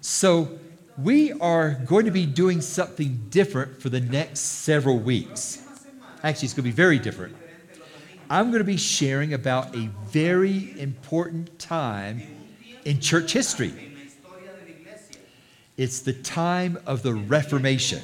So we are going to be doing something different for the next several weeks. Actually, it's going to be very different. I'm going to be sharing about a very important time in church history. It's the time of the Reformation.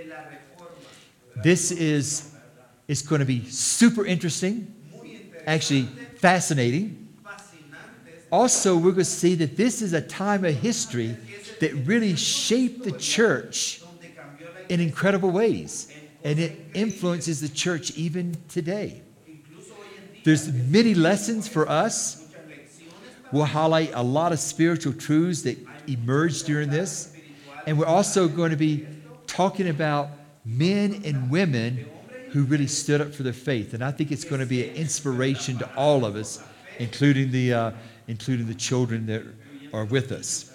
This is going to be super interesting, actually fascinating. Also, we're going to see that this is a time of history that really shaped the church in incredible ways, and it influences the church even today. There's many lessons for us. We'll highlight a lot of spiritual truths that emerged during this, and we're also going to be talking about men and women who really stood up for their faith, and I think it's going to be an inspiration to all of us, including the children that are with us.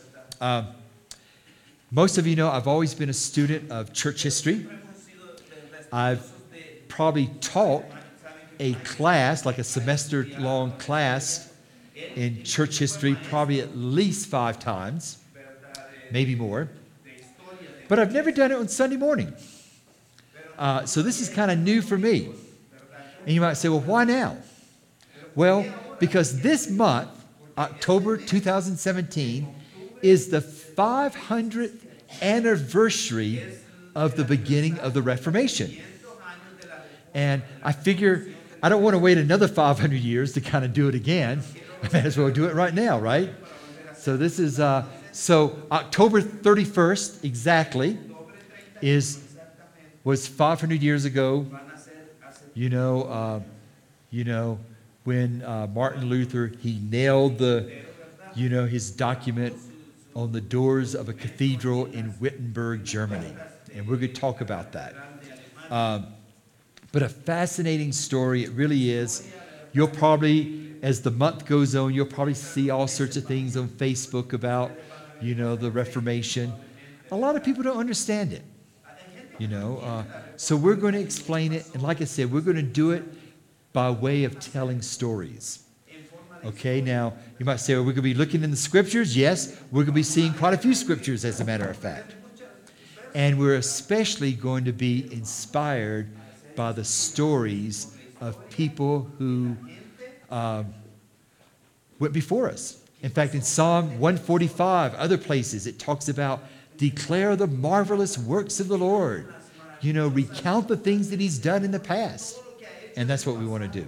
Most of you know I've always been a student of church history. I've probably taught a class, like a semester-long class in church history, probably at least 5 times, maybe more. But I've never done it on Sunday morning. So this is kind of new for me. And you might say, well, why now? Well, because this month, October 2017, is the 500th anniversary of the beginning of the Reformation. And I figure I don't want to wait another 500 years to kind of do it again. I might as well do it right now, right? So this is, so October 31st exactly was 500 years ago, when Martin Luther, he nailed his document on the doors of a cathedral in Wittenberg, Germany. And we're going to talk about that. But a fascinating story, it really is. You'll probably, as the month goes on, you'll probably see all sorts of things on Facebook about, the Reformation. A lot of people don't understand it, So we're going to explain it. And like I said, we're going to do it by way of telling stories. Okay, now you might say, well, we're going to be looking in the scriptures. Yes, we're going to be seeing quite a few scriptures, as a matter of fact. And we're especially going to be inspired by the stories of people who went before us. In fact, in Psalm 145, other places, it talks about declare the marvelous works of the Lord. Recount the things that he's done in the past. And that's what we want to do.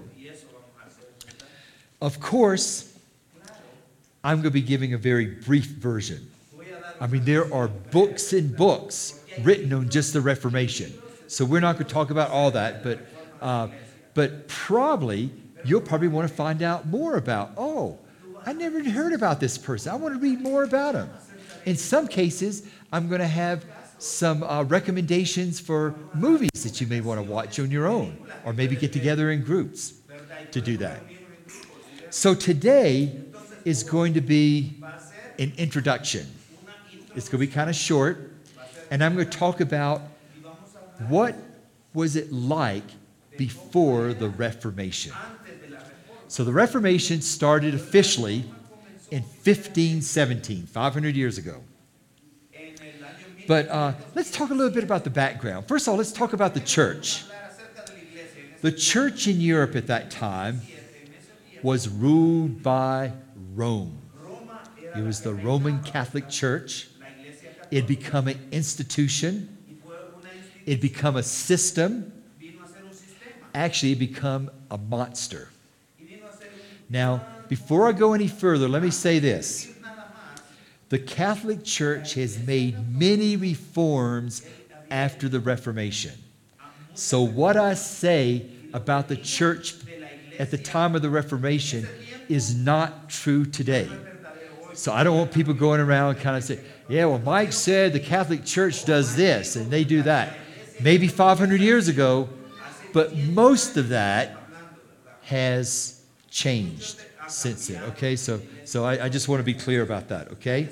Of course, I'm going to be giving a very brief version. I mean, there are books and books written on just the Reformation. So we're not going to talk about all that, but probably, you'll probably want to find out more about, I never heard about this person. I want to read more about him. In some cases, I'm going to have some recommendations for movies that you may want to watch on your own, or maybe get together in groups to do that. So today is going to be an introduction. It's going to be kind of short, and I'm going to talk about what was it like before the Reformation. So the Reformation started officially in 1517, 500 years ago. But let's talk a little bit about the background. First of all, let's talk about the church. The church in Europe at that time was ruled by Rome. It was the Roman Catholic Church. It had become an institution. It had become a system. Actually, it had become a monster. Now, before I go any further, let me say this. The Catholic Church has made many reforms after the Reformation. So what I say about the church at the time of the Reformation is not true today. So I don't want people going around kind of saying, yeah, well, Mike said the Catholic Church does this and they do that. Maybe 500 years ago, but most of that has changed since then, okay? So I just want to be clear about that, okay?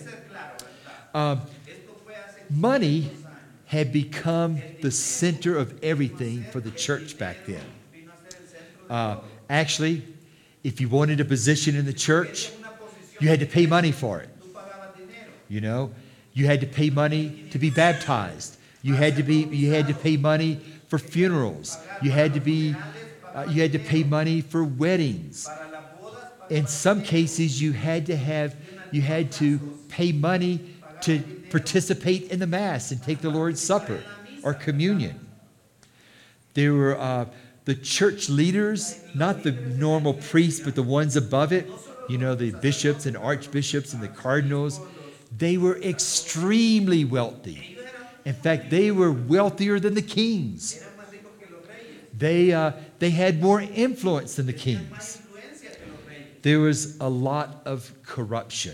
Money had become the center of everything for the church back then. Actually, if you wanted a position in the church, you had to pay money for it. You had to pay money to be baptized. You had to pay money for funerals. You had to pay money for weddings. In some cases, you had to pay money to participate in the Mass and take the Lord's Supper or communion. There were the church leaders, not the normal priests, but the ones above it, the bishops and archbishops and the cardinals. They were extremely wealthy. In fact, they were wealthier than the kings. They had more influence than the kings. There was a lot of corruption.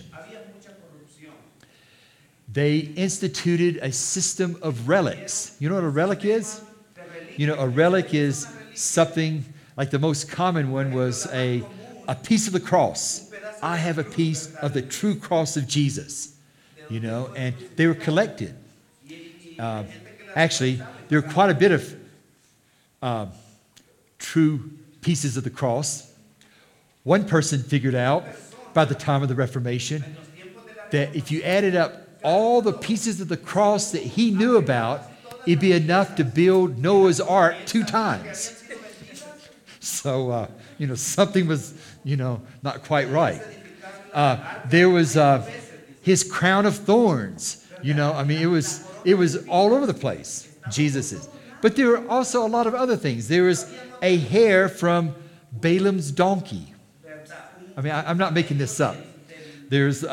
They instituted a system of relics. You know what a relic is? A relic is something, like the most common one was a piece of the cross. I have a piece of the true cross of Jesus, and they were collected. Actually, there were quite a bit of true pieces of the cross. One person figured out by the time of the Reformation that if you added up all the pieces of the cross that he knew about, it'd be enough to build Noah's Ark 2 times. So, something was, not quite right. There was his crown of thorns. It was all over the place, Jesus's. But there were also a lot of other things. There was a hair from Balaam's donkey. I'm not making this up. There was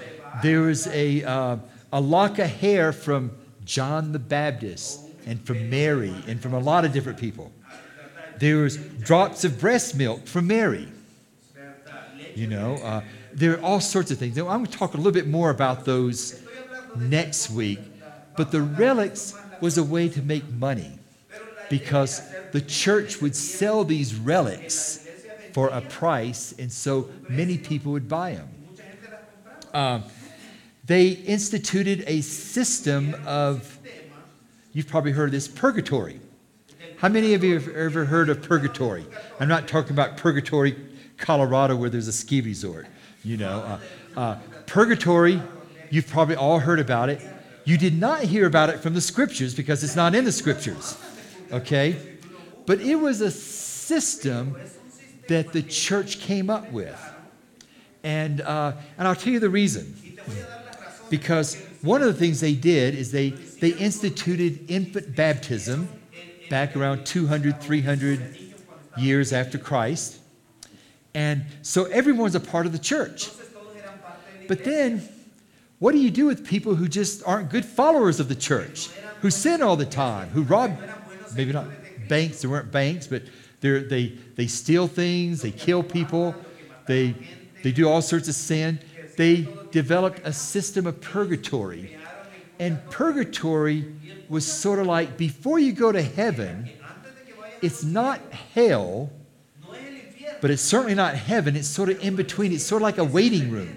a lock of hair from John the Baptist and from Mary and from a lot of different people. There was drops of breast milk from Mary. There are all sorts of things. I'm going to talk a little bit more about those next week. But the relics was a way to make money because the church would sell these relics for a price, and so many people would buy them. They instituted a system of, you've probably heard of this, purgatory. How many of you have ever heard of purgatory? I'm not talking about Purgatory, Colorado, where there's a ski resort. Purgatory, you've probably all heard about it. You did not hear about it from the Scriptures because it's not in the Scriptures, okay? But it was a system that the church came up with. And I'll tell you the reason. Because one of the things they did is they instituted infant baptism back around 200, 300 years after Christ. And so everyone's a part of the church. But then, what do you do with people who just aren't good followers of the church, who sin all the time, who rob, maybe not banks, there weren't banks, but they steal things, they kill people, they do all sorts of sin. They developed a system of purgatory. And purgatory was sort of like, before you go to heaven, it's not hell, but it's certainly not heaven. It's sort of in between. It's sort of like a waiting room.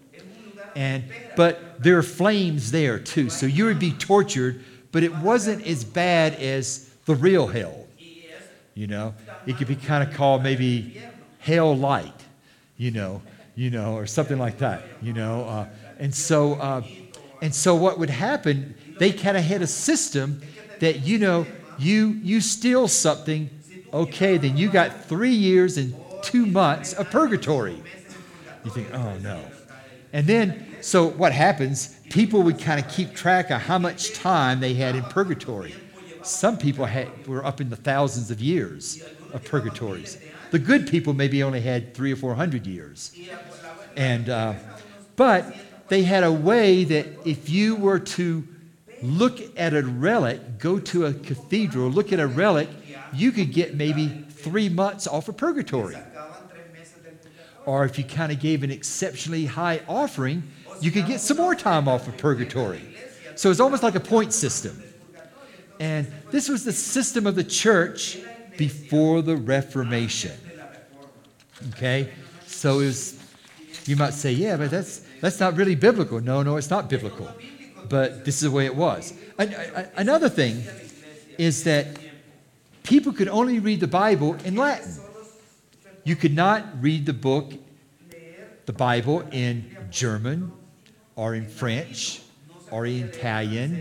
But there are flames there too. So you would be tortured, but it wasn't as bad as the real hell. It could be kind of called maybe hell light, or something like that, And so what would happen, they kind of had a system that, you steal something, okay, then you got 3 years and 2 months of purgatory. You think, oh no. And then, so what happens, people would kind of keep track of how much time they had in purgatory. Some people were up in the thousands of years of purgatories. The good people maybe only had 300 or 400 years. But they had a way that if you were to look at a relic, go to a cathedral, look at a relic, you could get maybe 3 months off of purgatory. Or if you kind of gave an exceptionally high offering, you could get some more time off of purgatory. So it's almost like a point system. And this was the system of the church before the Reformation. Okay? So you might say, yeah, but that's not really biblical. No, it's not biblical. But this is the way it was. Another thing is that people could only read the Bible in Latin. You could not read the Bible in German or in French or in Italian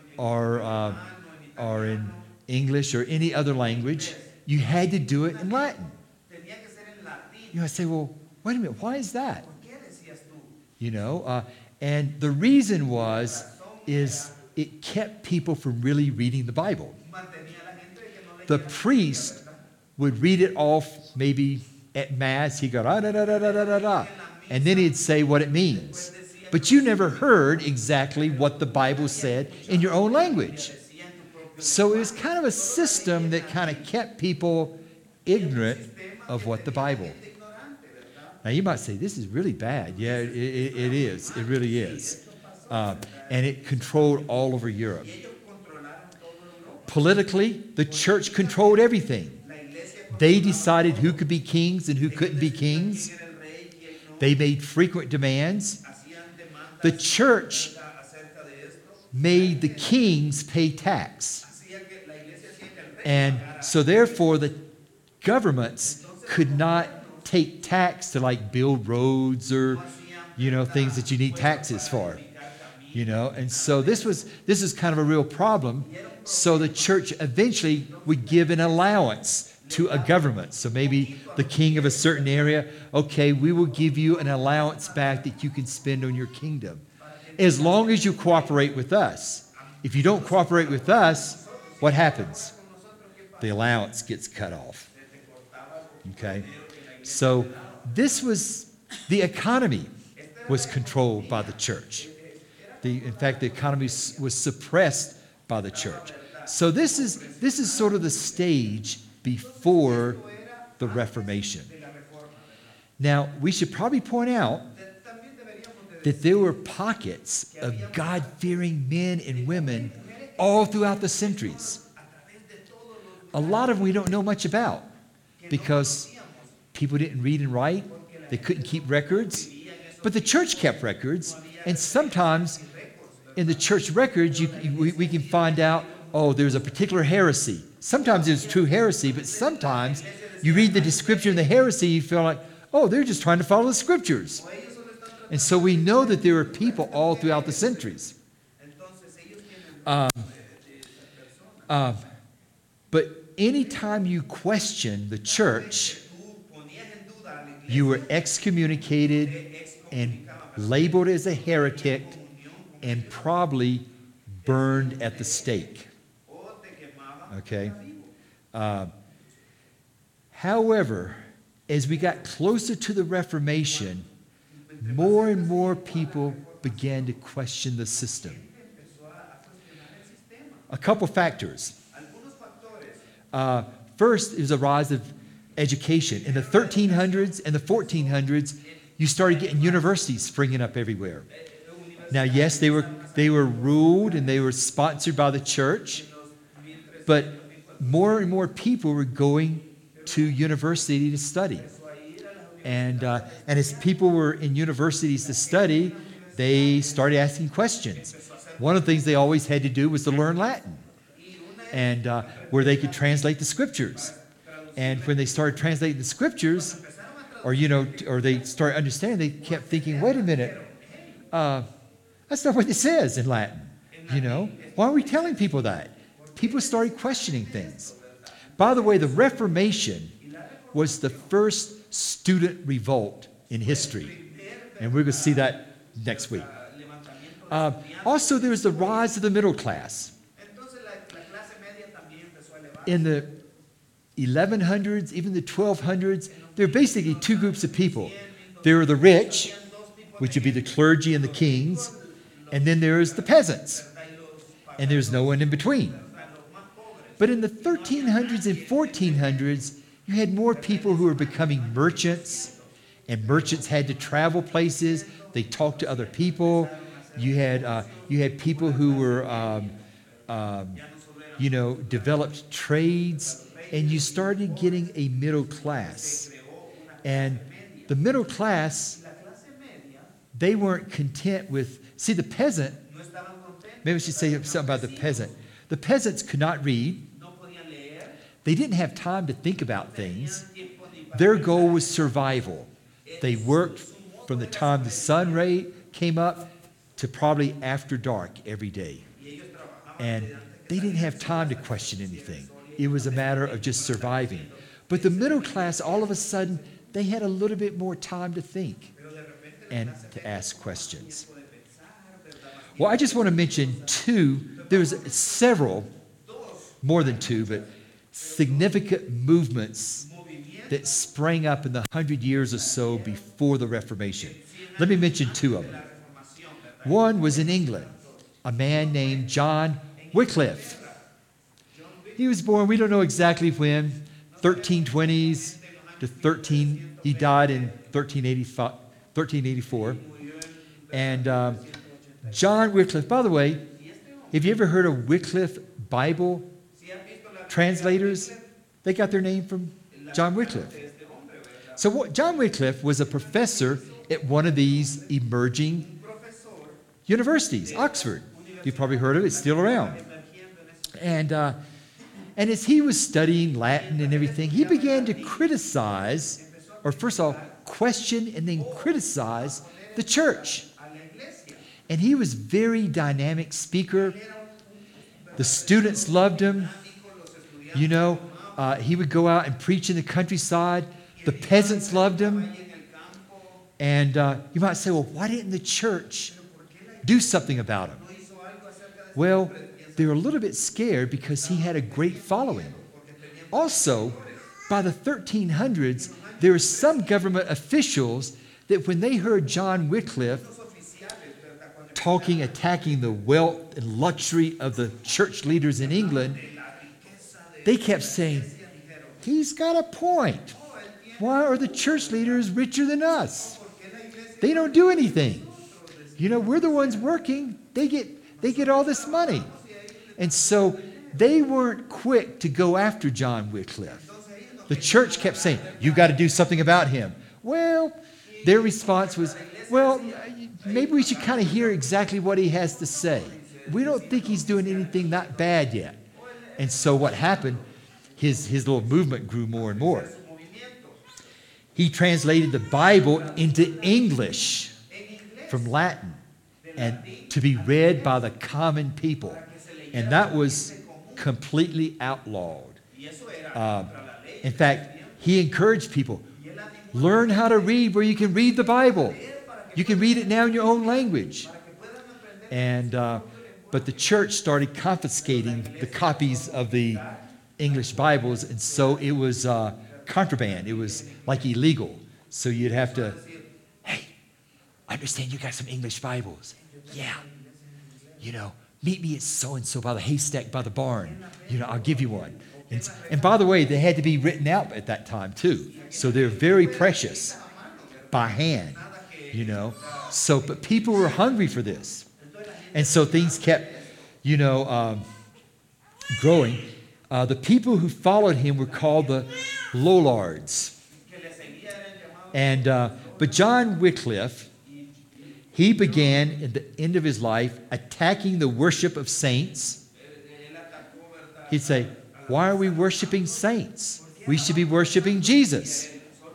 or in English or any other language. You had to do it in Latin. You might say, well, wait a minute, why is that? And the reason is it kept people from really reading the Bible. The priest would read it off maybe at Mass. He'd go, da, da, da, da, da, da, da, and then he'd say what it means. But you never heard exactly what the Bible said in your own language. So it was kind of a system that kind of kept people ignorant of what the Bible. Now you might say, this is really bad. Yeah, it is. It really is. And it controlled all over Europe. Politically, the church controlled everything. They decided who could be kings and who couldn't be kings. They made frequent demands. The church made the kings pay tax. And so therefore the governments could not take tax to like build roads or, things that you need taxes for. And so this is kind of a real problem. So the church eventually would give an allowance to a government. So maybe the king of a certain area, okay, we will give you an allowance back that you can spend on your kingdom, as long as you cooperate with us. If you don't cooperate with us, what happens? The allowance gets cut off. Okay? So the economy was controlled by the church. In fact, the economy was suppressed by the church. So this is sort of the stage before the Reformation. Now, we should probably point out that there were pockets of God-fearing men and women all throughout the centuries. A lot of them we don't know much about because people didn't read and write. They couldn't keep records. But the church kept records, and sometimes in the church records we can find out, there's a particular heresy. Sometimes it's true heresy, but sometimes you read the description of the heresy, you feel like, they're just trying to follow the scriptures. And so we know that there are people all throughout the centuries. But anytime you question the church, you were excommunicated and labeled as a heretic and probably burned at the stake. Okay? However, as we got closer to the Reformation, more and more people began to question the system. A couple factors. First is a rise of education. In the 1300s and the 1400s, you started getting universities springing up everywhere. Now, yes, they were ruled and they were sponsored by the church, but more and more people were going to university to study. And as people were in universities to study, they started asking questions. One of the things they always had to do was to learn Latin, and where they could translate the scriptures. And when they started translating the scriptures, or they started understanding, they kept thinking, wait a minute, that's not what it says in Latin. Why are we telling people that? People started questioning things. By the way, the Reformation was the first student revolt in history. And we're going to see that next week. Also, there was the rise of the middle class. In the 1100s, even the 1200s, there were basically two groups of people. There were the rich, which would be the clergy and the kings, and then there's the peasants, and there's no one in between. But in the 1300s and 1400s, you had more people who were becoming merchants, and merchants had to travel places. They talked to other people. You had people who were, developed trades, and you started getting a middle class. And the middle class, they weren't content with, the peasant, maybe I should say something about the peasant. The peasants could not read. They didn't have time to think about things. Their goal was survival. They worked from the time the sun came up to probably after dark every day. And they didn't have time to question anything. It was a matter of just surviving. But the middle class, all of a sudden, they had a little bit more time to think and to ask questions. Well, I just want to mention two. There's several, more than two, but significant movements that sprang up in the 100 years or so before the Reformation. Let me mention two of them. One was in England, a man named John Wycliffe. He was born, we don't know exactly when, 1320s to he died in 1384. And John Wycliffe, by the way, have you ever heard of Wycliffe Bible translators? They got their name from John Wycliffe. So John Wycliffe was a professor at one of these emerging universities, Oxford. You've probably heard of it, it's still around. And as he was studying Latin and everything, he began to criticize, or first of all, question and then criticize the church. And he was a very dynamic speaker. The students loved him. You know, he would go out and preach in the countryside. The peasants loved him. And you might say, well, why didn't the church do something about him? Well, they were a little bit scared because he had a great following. Also, by the 1300s, there were some government officials that when they heard John Wycliffe attacking the wealth and luxury of the church leaders in England, they kept saying, he's got a point. Why are the church leaders richer than us? They don't do anything. You know, we're the ones working. They get all this money. And so they weren't quick to go after John Wycliffe. The church kept saying, you got to do something about him. Well, their response was, well, maybe we should kind of hear exactly what he has to say. We don't think he's doing anything that bad yet. And so what happened, his little movement grew more and more. He translated the Bible into English from Latin and to be read by the common people. And that was completely outlawed. In fact, he encouraged people, learn how to read where you can read the Bible. You can read it now in your own language. And but the church started confiscating the copies of the English Bibles, and so it was contraband. It was like illegal. So you'd have to, hey, I understand you got some English Bibles. Yeah. You know, meet me at so-and-so by the haystack by the barn. You know, I'll give you one. And by the way, they had to be written out at that time too. So they're very precious by hand, you know. So, but people were hungry for this. And so things kept, you know, growing. The people who followed him were called the Lollards. And, but John Wycliffe, he began at the end of his life attacking the worship of saints. He'd say, why are we worshiping saints? We should be worshiping Jesus.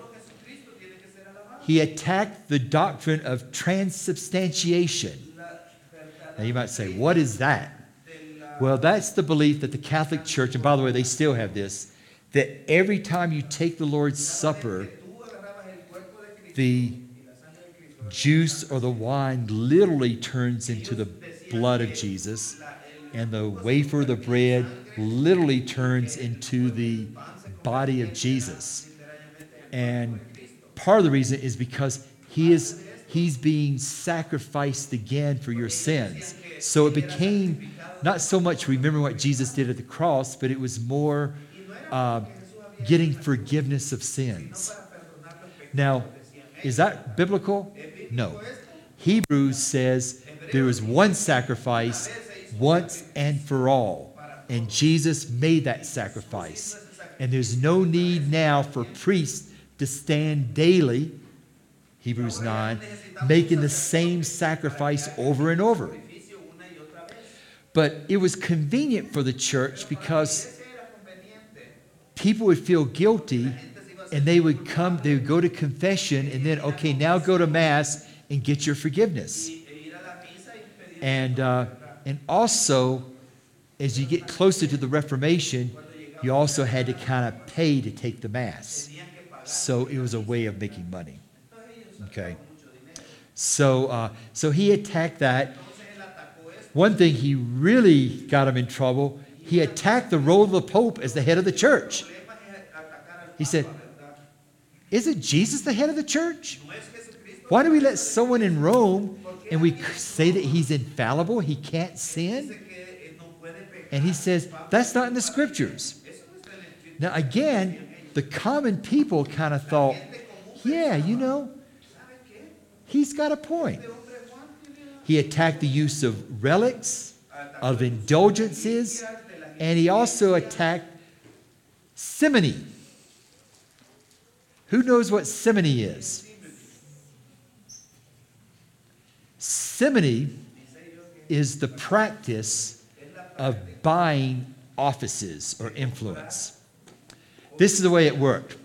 He attacked the doctrine of transubstantiation. Now you might say, what is that? Well, that's the belief that the Catholic Church, and by the way, they still have this, that every time you take the Lord's Supper, the juice or the wine literally turns into the blood of Jesus, and the wafer, the bread, literally turns into the body of Jesus. And part of the reason is because he's being sacrificed again for your sins. So it became not so much remembering what Jesus did at the cross, but it was more getting forgiveness of sins. Now, is that biblical? No. Hebrews says there is one sacrifice once and for all. And Jesus made that sacrifice. And there's no need now for priests to stand daily, Hebrews 9, making the same sacrifice over and over. But it was convenient for the church because people would feel guilty and they would go to confession and then, okay, now go to Mass and get your forgiveness. And also, as you get closer to the Reformation, you also had to kind of pay to take the Mass. So it was a way of making money. Okay. So he attacked that. One thing he really got him in trouble, he attacked the role of the Pope as the head of the church. He said, isn't Jesus the head of the church? Why do we let someone in Rome and we say that he's infallible, he can't sin? And he says, that's not in the scriptures. Now again, the common people kind of thought, yeah, he's got a point. He attacked the use of relics, of indulgences, and he also attacked simony. Who knows what simony is? Simony is the practice of buying offices or influence. This is the way it worked.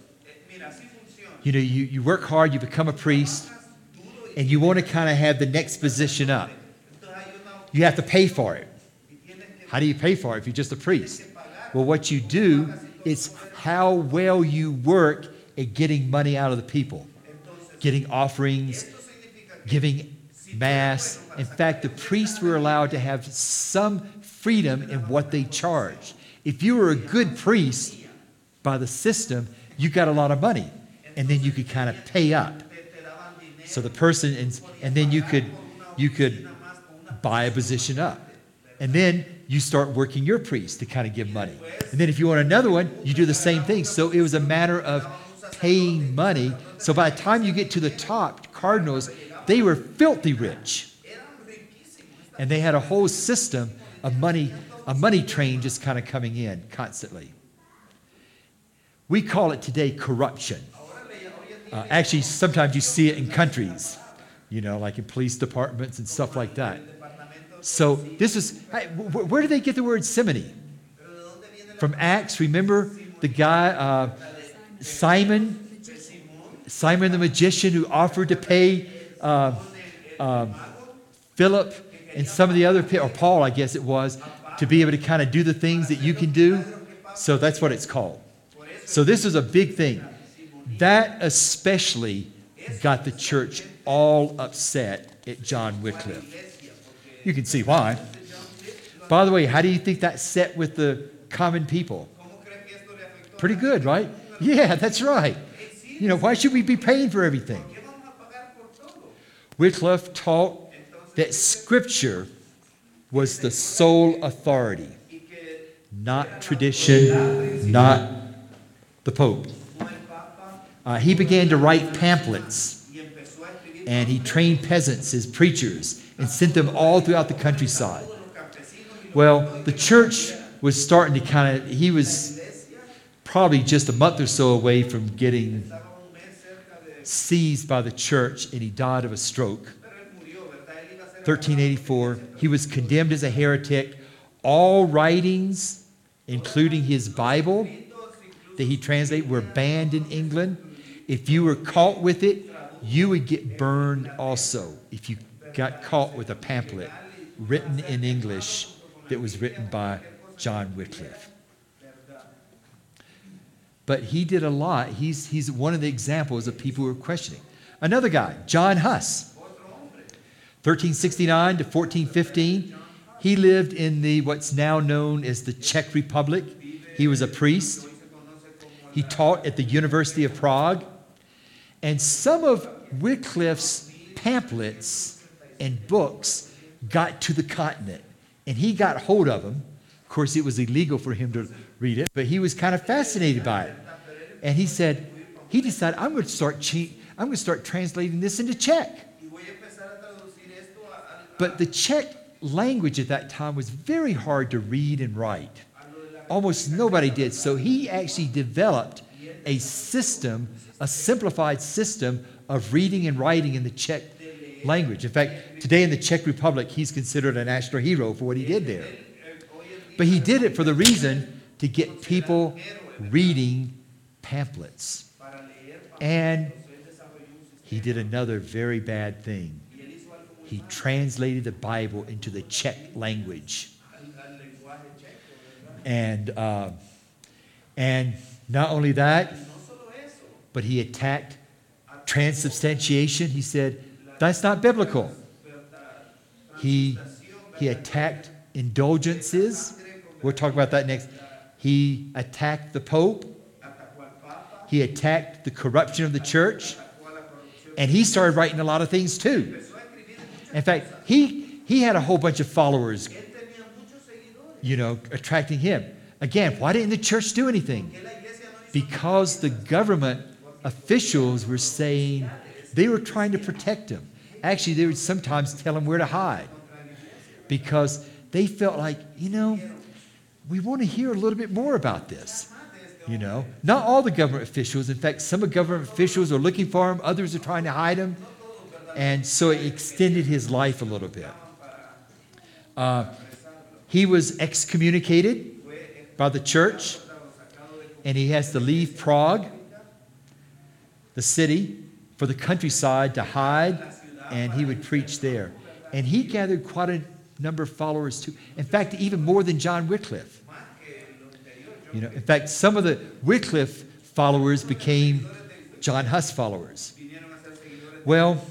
You work hard, you become a priest, and you want to kind of have the next position up. You have to pay for it. How do you pay for it if you're just a priest? Well, what you do is how well you work at getting money out of the people, getting offerings, giving Mass. In fact, the priests were allowed to have some freedom in what they charged. If you were a good priest by the system, you got a lot of money, and then you could kind of pay up. So the person, and then you could buy a position up. And then you start working your priest to kind of give money. And then if you want another one, you do the same thing. So it was a matter of paying money. So by the time you get to the top, cardinals, they were filthy rich. And they had a whole system of money, a money train just kind of coming in constantly. We call it today corruption. Actually, sometimes you see it in countries, like in police departments and stuff like that. So this is, where do they get the word simony? From Acts, remember the guy, Simon the magician who offered to pay Philip and some of the other, or Paul, I guess it was, to be able to kind of do the things that you can do. So that's what it's called. So this is a big thing. That especially got the church all upset at John Wycliffe. You can see why. By the way, how do you think that set with the common people? Pretty good, right? Yeah, that's right. Why should we be paying for everything? Wycliffe taught that Scripture was the sole authority, not tradition, not the Pope. He began to write pamphlets, and he trained peasants as preachers and sent them all throughout the countryside. Well, the church was starting to he was probably just a month or so away from getting seized by the church, and he died of a stroke. 1384, he was condemned as a heretic. All writings, including his Bible that he translated, were banned in England. If you were caught with it, you would get burned also if you got caught with a pamphlet written in English that was written by John Wycliffe. But he did a lot. He's one of the examples of people who are questioning. Another guy, John Huss, 1369 to 1415. He lived in what's now known as the Czech Republic. He was a priest. He taught at the University of Prague. And some of Wycliffe's pamphlets and books got to the continent. And he got hold of them. Of course, it was illegal for him to read it, but he was kind of fascinated by it. And he decided, I'm going to start translating this into Czech. But the Czech language at that time was very hard to read and write. Almost nobody did. So he actually developed a system, a simplified system of reading and writing in the Czech language. In fact, today in the Czech Republic, he's considered a national hero for what he did there. But he did it for the reason to get people reading pamphlets. And he did another very bad thing. He translated the Bible into the Czech language. And not only that, but he attacked transubstantiation. He said, that's not biblical. He attacked indulgences. We'll talk about that next. He attacked the Pope. He attacked the corruption of the church. And he started writing a lot of things too. In fact, he had a whole bunch of followers, attracting him. Again, why didn't the church do anything? Because the government officials were saying they were trying to protect him. Actually, they would sometimes tell him where to hide because they felt like, we want to hear a little bit more about this. Not all the government officials. In fact, some of government officials are looking for him. Others are trying to hide him. And so it extended his life a little bit. He was excommunicated by the church, and he has to leave Prague, the city, for the countryside to hide, and he would preach there. And he gathered quite a number of followers too. In fact, even more than John Wycliffe. In fact, some of the Wycliffe followers became John Huss followers. Well,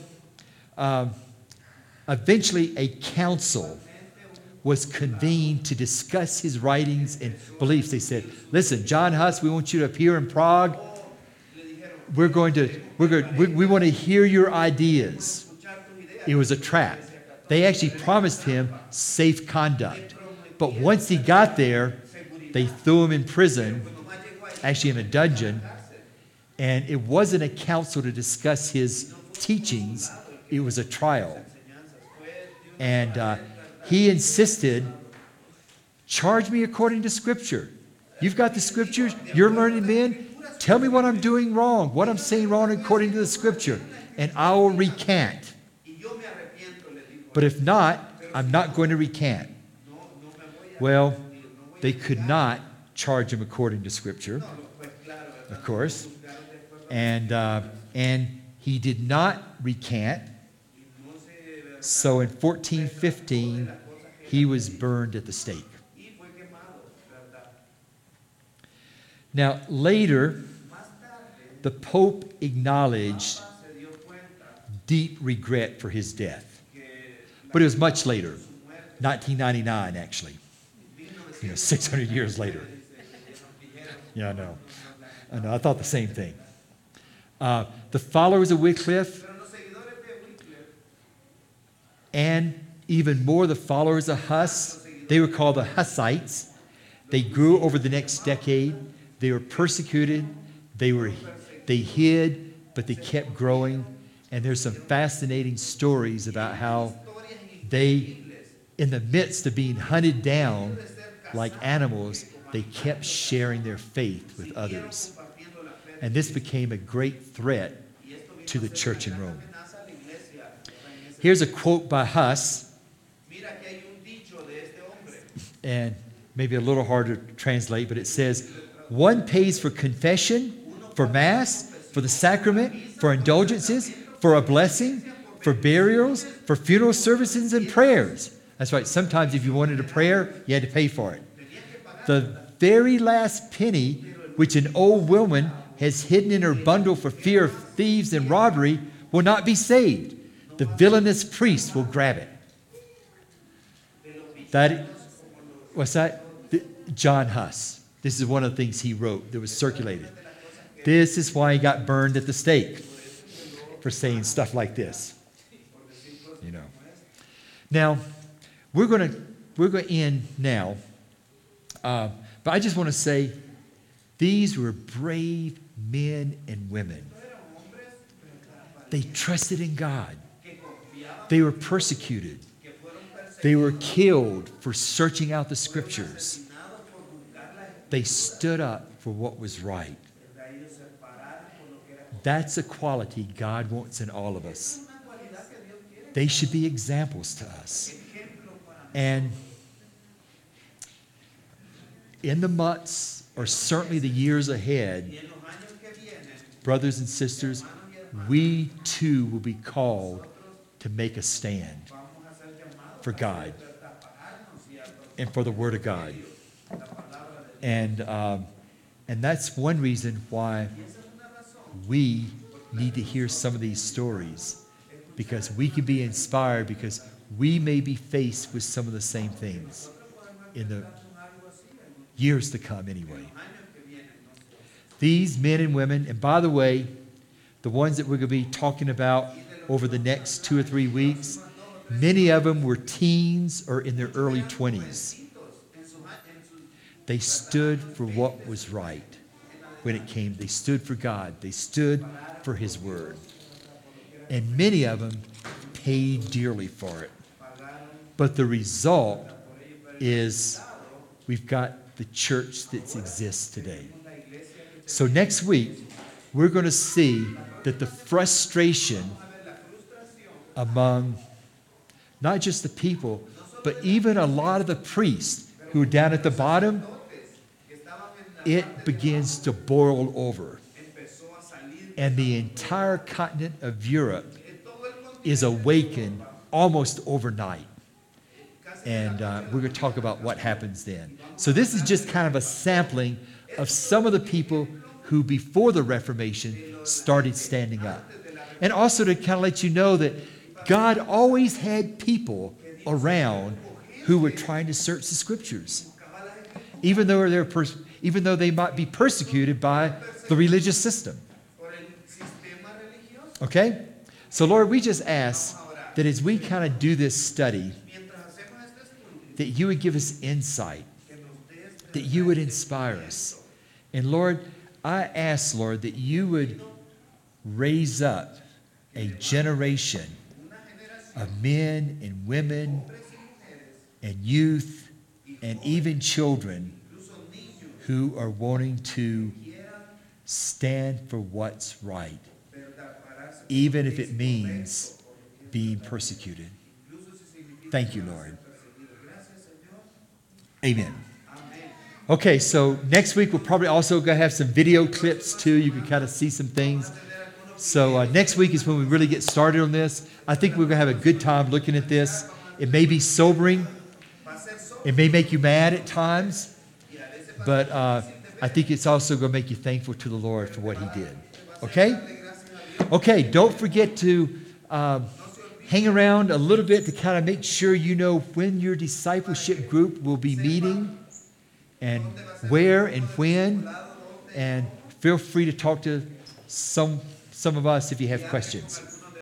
eventually a council was convened to discuss his writings and beliefs. They said, listen, John Huss, we want you to appear in Prague. We want to hear your ideas. It was a trap. They actually promised him safe conduct. But once he got there, they threw him in prison, actually in a dungeon. And it wasn't a council to discuss his teachings. It was a trial. And he insisted, charge me according to Scripture. You've got the Scriptures. You're learning men. Tell me what I'm doing wrong, what I'm saying wrong according to the Scripture, and I will recant. But if not, I'm not going to recant. Well, they could not charge him according to Scripture, of course. And he did not recant. So in 1415, he was burned at the stake. Now, later, the Pope acknowledged deep regret for his death. But it was much later, 1999, actually. 600 years later. Yeah, I know. I thought the same thing. The followers of Wycliffe, and even more the followers of Huss, they were called the Hussites. They grew over the next decade. They were persecuted. They hid, but they kept growing. And there's some fascinating stories about how they, in the midst of being hunted down like animals, they kept sharing their faith with others. And this became a great threat to the church in Rome. Here's a quote by Huss, and maybe a little hard to translate, but it says, one pays for confession, for Mass, for the sacrament, for indulgences, for a blessing, for burials, for funeral services and prayers. That's right. Sometimes if you wanted a prayer, you had to pay for it. The very last penny, which an old woman has hidden in her bundle for fear of thieves and robbery, will not be saved. The villainous priest will grab it. What's that? John Huss. This is one of the things he wrote that was circulated. This is why he got burned at the stake, for saying stuff like this. Now, we're going to end now. But I just want to say, these were brave men and women. They trusted in God. They were persecuted. They were killed for searching out the Scriptures. They stood up for what was right. That's a quality God wants in all of us. They should be examples to us. And in the months, or certainly the years ahead, brothers and sisters, we too will be called to make a stand for God and for the Word of God. And that's one reason why we need to hear some of these stories, because we can be inspired, because we may be faced with some of the same things in the years to come anyway. These men and women, and by the way, the ones that we're going to be talking about over the next 2 or 3 weeks, many of them were teens or in their early 20s. They stood for what was right when it came. They stood for God. They stood for His Word. And many of them paid dearly for it. But the result is we've got the church that exists today. So next week, we're going to see that the frustration among not just the people, but even a lot of the priests who are down at the bottom, it begins to boil over. And the entire continent of Europe is awakened almost overnight. And we're going to talk about what happens then. So this is just kind of a sampling of some of the people who before the Reformation started standing up. And also to kind of let you know that God always had people around who were trying to search the Scriptures, even though they might be persecuted by the religious system. Okay? So Lord, we just ask that as we kind of do this study, that you would give us insight, that you would inspire us. And Lord, I ask, Lord, that you would raise up a generation of men and women and youth and even children who are wanting to stand for what's right, even if it means being persecuted. Thank you, Lord. Amen. Okay, so next week we'll probably also go have some video clips too. You can kind of see some things. So next week is when we really get started on this. I think we're going to have a good time looking at this. It may be sobering. It may make you mad at times. But I think it's also going to make you thankful to the Lord for what He did. Okay? Okay, don't forget to hang around a little bit to kind of make sure you know when your discipleship group will be meeting and where and when. And feel free to talk to some of us if you have questions.